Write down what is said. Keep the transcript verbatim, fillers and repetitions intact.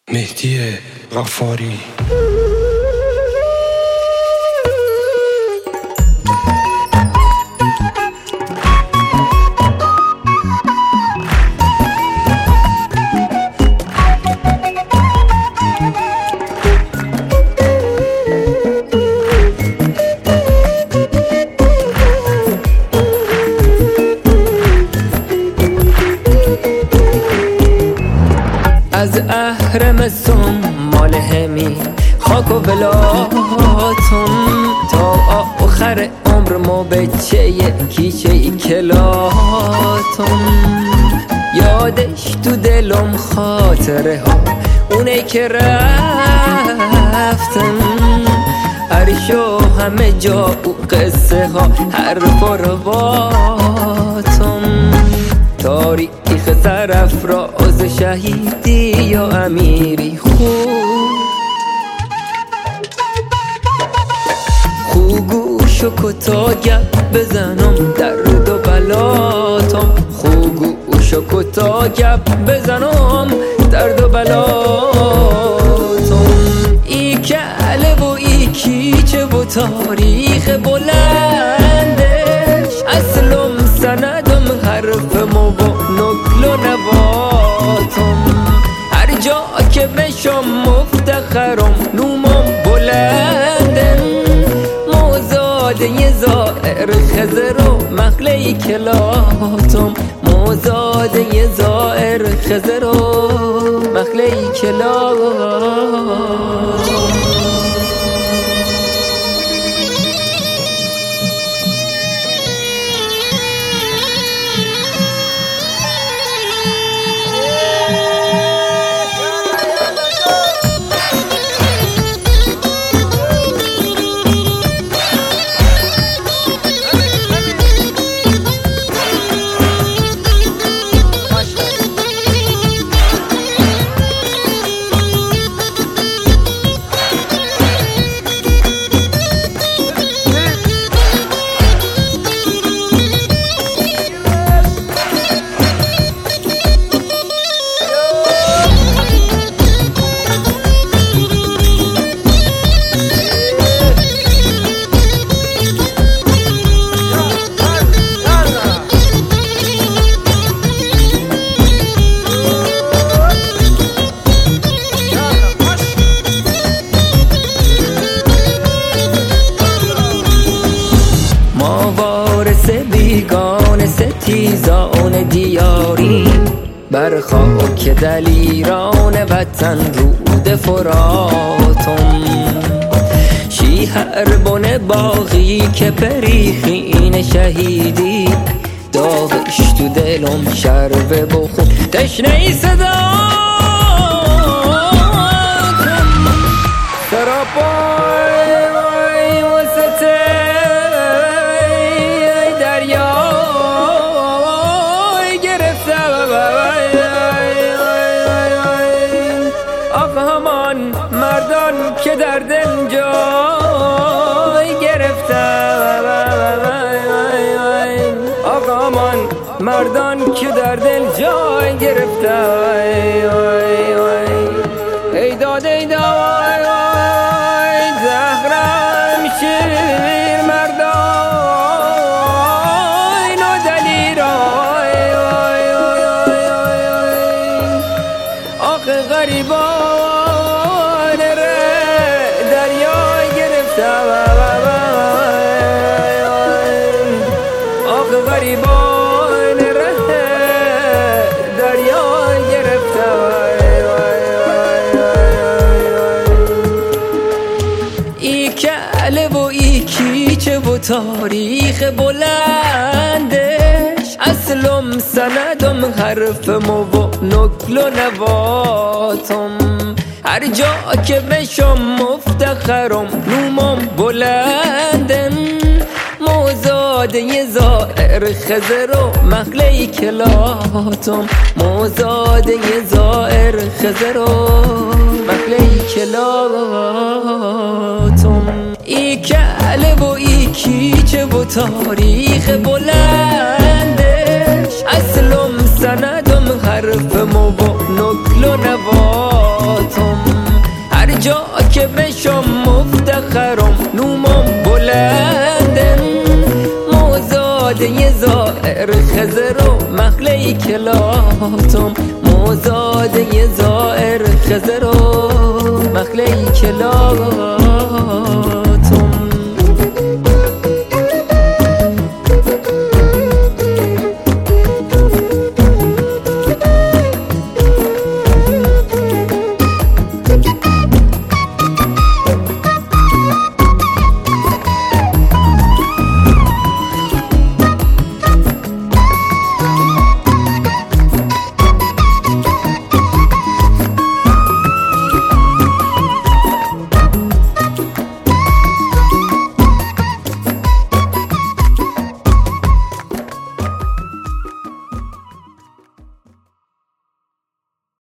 مهدی غفاری. از اهرم سنمال همی خاک و ولاتون تا آخر عمر ما بچه کیچه کلاتون. یادش تو دلم خاطره ها اونه که رفتن، عرشو همه جا و قصه ها حرف و رواتون. تاریخ سرافراز شهیدی یا امیری خوب خوب گوش و کتا گپ بزنم درد و بلاتم. خوب گوش و کتا گپ بزنم درد و بلاتم. ای کله و ای کیچه و تاریخ بلندش، اصلم سندم حرف مو نکل و نباتم. هر جا که بشم مفتخرم نومم بلندن، موزاده زائر خزر و مخله کلاتم. موزاده زائر خزر و مخله کلاتم. بیگان ستیزان دیاری بر خاک دلیران وطن رود فراتم. شیهر بن باغی که پریخین شهیدی، داغش تو دلم شربه بخون تشنه ای صدا سراپای وسطه دریای گرفته. آقا همان مردان که در دل جای گرفته. آقا همان مردان که در دل جای گرفته. ای داد ای داد زهرم شیر مردان و دلیرای. آخه غریبان ره دریای گرفته. آخه غریبان ره دریای گرفته. ای کله و ای کیچه و تاریخ بلندش، اصلم سندم حرف مو نکل و نباتم. هر جا که بشم مفتخرم نومم بلندن، موزاده زائر خزر و مخله کلاتم. موزاده زائر خزر و مخله کلاتم. ای کله و ای کیچه و تاریخ بلندش، اصلم سندم حرف مو نکل و نباتم. جا که بشم مفتخرم نومم بلندن موزاده زائر خزر و مخلی کلاتم موزاده زائر خزر و مخلی کلاتم